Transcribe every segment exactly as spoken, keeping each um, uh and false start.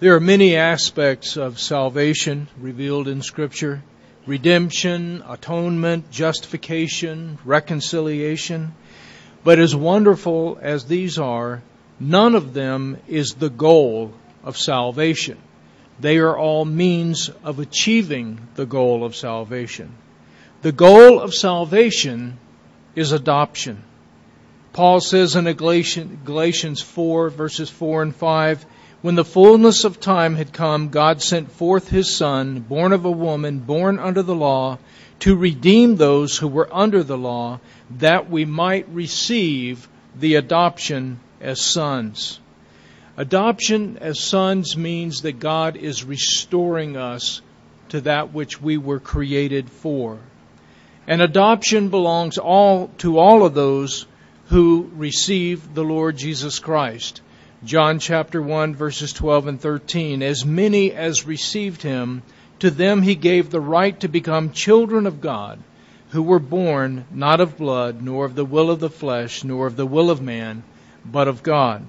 There are many aspects of salvation revealed in Scripture: redemption, atonement, justification, reconciliation. But as wonderful as these are, none of them is the goal of salvation. They are all means of achieving the goal of salvation. The goal of salvation is adoption. Paul says in Galatians four, verses four and five, "When the fullness of time had come, God sent forth His Son, born of a woman, born under the law, to redeem those who were under the law, that we might receive the adoption as sons." Adoption as sons means that God is restoring us to that which we were created for. And adoption belongs all to all of those who receive the Lord Jesus Christ. John chapter one, verses twelve and thirteen, "As many as received Him, to them He gave the right to become children of God, who were born not of blood, nor of the will of the flesh, nor of the will of man, but of God."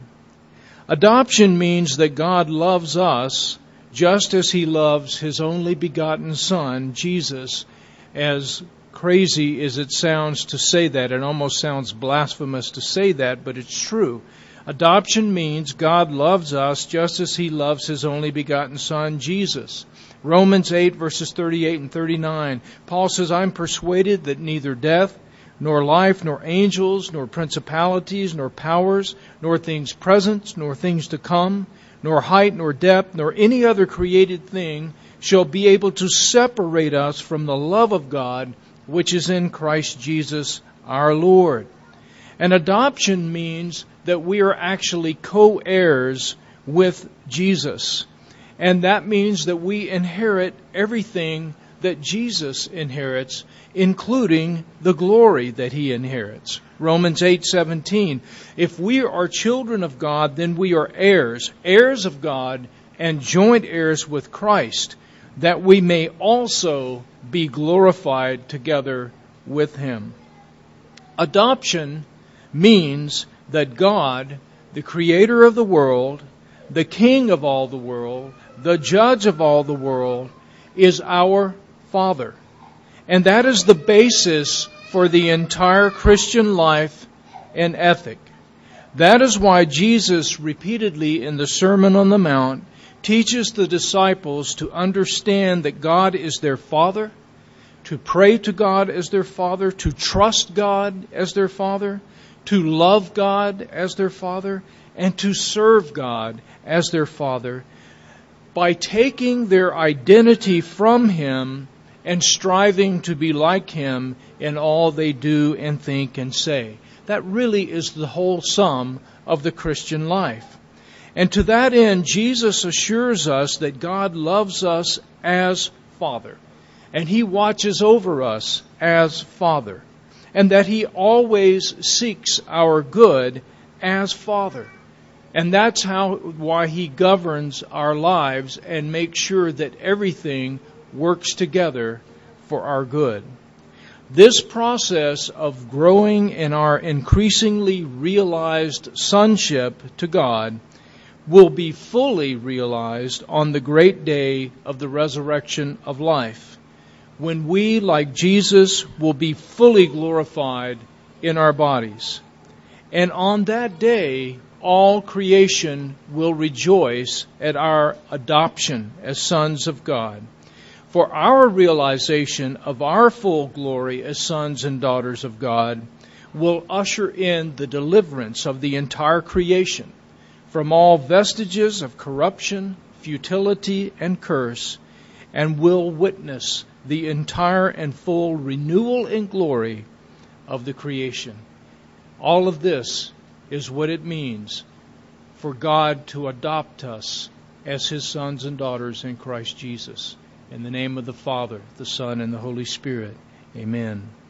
Adoption means that God loves us just as He loves His only begotten Son, Jesus. As crazy as it sounds to say that, it almost sounds blasphemous to say that, but it's true. Adoption means God loves us just as He loves His only begotten Son, Jesus. Romans eight, verses thirty-eight and thirty-nine, Paul says, "I'm persuaded that neither death, nor life, nor angels, nor principalities, nor powers, nor things present, nor things to come, nor height, nor depth, nor any other created thing shall be able to separate us from the love of God, which is in Christ Jesus our Lord." And adoption means that we are actually co-heirs with Jesus. And that means that we inherit everything that Jesus inherits, including the glory that He inherits. Romans eight seventeen, "If we are children of God, then we are heirs, heirs of God, and joint heirs with Christ, that we may also be glorified together with Him." Adoption means that God, the Creator of the world, the King of all the world, the Judge of all the world, is our Father. And that is the basis for the entire Christian life and ethic. That is why Jesus repeatedly in the Sermon on the Mount teaches the disciples to understand that God is their Father, to pray to God as their Father, to trust God as their Father, to love God as their Father, and to serve God as their Father, by taking their identity from Him and striving to be like Him in all they do and think and say. That really is the whole sum of the Christian life. And to that end, Jesus assures us that God loves us as Father, and He watches over us as Father, and that He always seeks our good as Father. And that's how why He governs our lives and makes sure that everything works together for our good. This process of growing in our increasingly realized sonship to God will be fully realized on the great day of the resurrection of life, when we, like Jesus, will be fully glorified in our bodies. And on that day, all creation will rejoice at our adoption as sons of God. For our realization of our full glory as sons and daughters of God will usher in the deliverance of the entire creation from all vestiges of corruption, futility, and curse, and will witness the entire and full renewal and glory of the creation. All of this is what it means for God to adopt us as His sons and daughters in Christ Jesus. In the name of the Father, the Son, and the Holy Spirit. Amen.